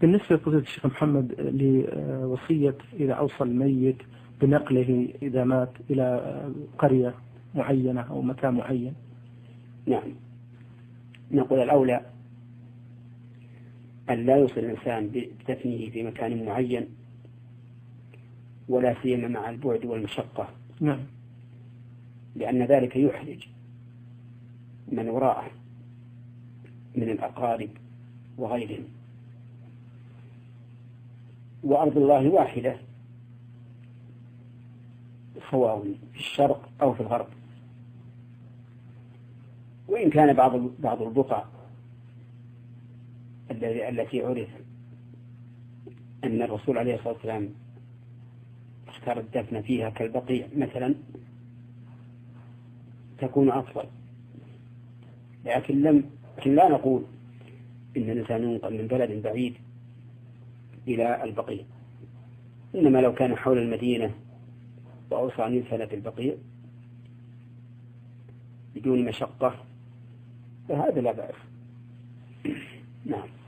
بالنسبة لفضيلة الشيخ محمد لوصية إذا أوصى الميت بنقله إذا مات إلى قرية معينة أو مكان معين. نعم، نقول الأولى أن لا يوصي الإنسان بدفنه في مكان معين، ولا سيما مع البعد والمشقة. نعم. لأن ذلك يحرج من وراءه من الأقارب وغيرهم، وأرض الله واحدة سواء في الشرق أو في الغرب. وإن كان بعض البقع التي عرف أن الرسول عليه الصلاة والسلام اختار الدفن فيها كالبقيع مثلا تكون أفضل، لكن لا نقول إن الإنسان ينقل من بلد بعيد إلى البقيع، إنما لو كان حول المدينة وأوصى أن يدفن في البقيع بدون مشقة فهذا لا بأس. نعم.